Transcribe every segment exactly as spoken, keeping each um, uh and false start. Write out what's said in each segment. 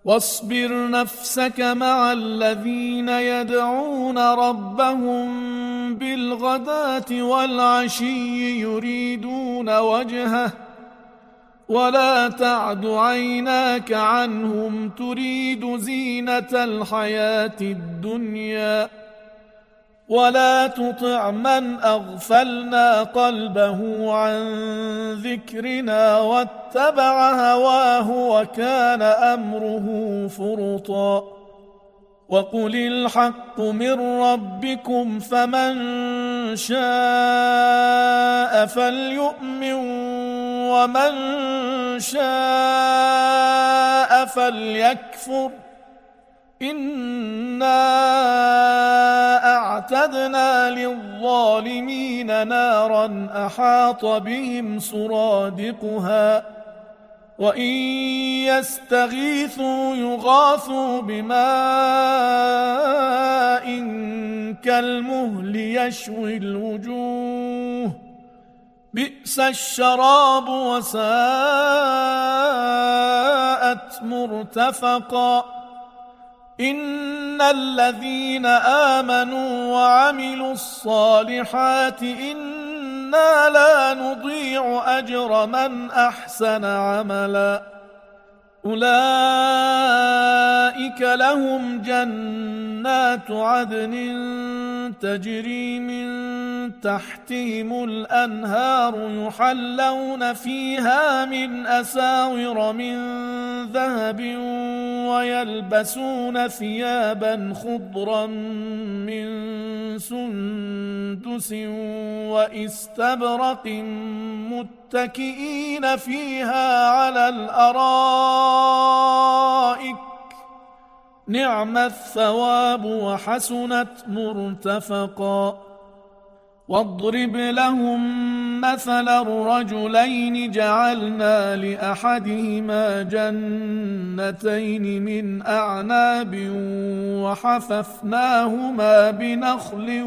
واصبر نفسك مع الذين يدعون ربهم بالغداة والعشي يريدون وجهه ولا تعد عيناك عنهم تريد زينة الحياة الدنيا ولا تطع من أغفلنا قلبه عن ذكرنا واتبع هواه وكان أمره فرطا وقل الحق من ربكم فمن شاء فليؤمن ومن شاء فليكفر إنا أعتدنا للظالمين نارا أحاط بهم سرادقها وإن يستغيثوا يغاثوا بماء كالمهل يشوي الوجوه بئس الشراب وساءت مرتفقا إن الذين آمنوا وعملوا الصالحات إنا لا نضيع أجر من أحسن عملا أولئك لهم جنات عدن تجري من تحتهم الأنهار يحلون فيها من أساور من ذهب ويلبسون ثيابا خضرا من سندس وإستبرق متكئين فيها على الأرائك نعم الثواب وحسنت مرتفقا واضرب لهم مثلا الرجلين جعلنا لأحدهما جنتين من أعناب وحففناهما بنخل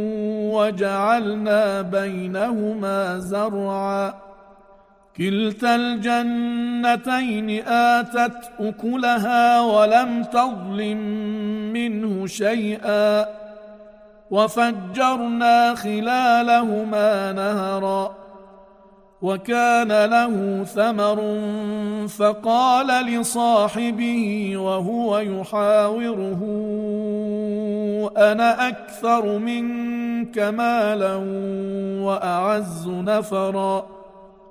وجعلنا بينهما زرعا كلتا الجنتين آتت أكلها ولم تظلم منه شيئا وفجرنا خلالهما نهرا وكان له ثمر فقال لصاحبه وهو يحاوره أنا أكثر منك مالا وأعز نفرا